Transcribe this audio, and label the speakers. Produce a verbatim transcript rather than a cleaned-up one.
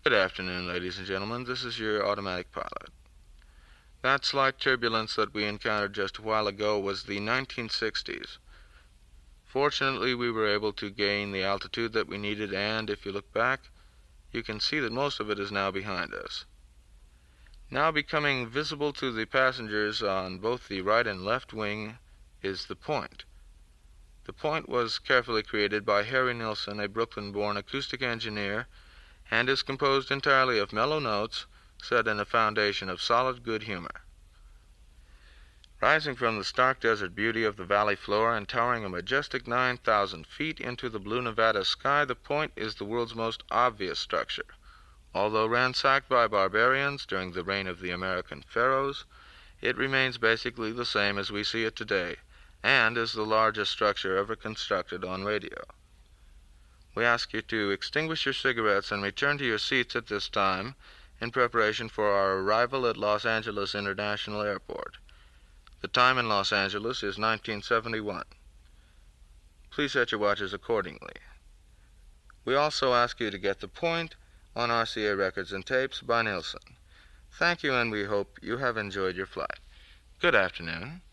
Speaker 1: Good afternoon, ladies and gentlemen. This is your automatic pilot. That slight turbulence that we encountered just a while ago was the nineteen sixties. Fortunately, we were able to gain the altitude that we needed, and if you look back, you can see that most of it is now behind us. Now becoming visible to the passengers on both the right and left wing is the point. The point was carefully created by Harry Nilsson, a Brooklyn-born acoustic engineer, and is composed entirely of mellow notes set in a foundation of solid good humor. Rising from the stark desert beauty of the valley floor and towering a majestic nine thousand feet into the blue Nevada sky, the point is the world's most obvious structure. Although ransacked by barbarians during the reign of the American pharaohs, it remains basically the same as we see it today, and is the largest structure ever constructed on radio. We ask you to extinguish your cigarettes and return to your seats at this time in preparation for our arrival at Los Angeles International Airport. The time in Los Angeles is nineteen seventy-one. Please set your watches accordingly. We also ask you to get the point on R C A Records and Tapes by Nilsson. Thank you, and we hope you have enjoyed your flight. Good afternoon.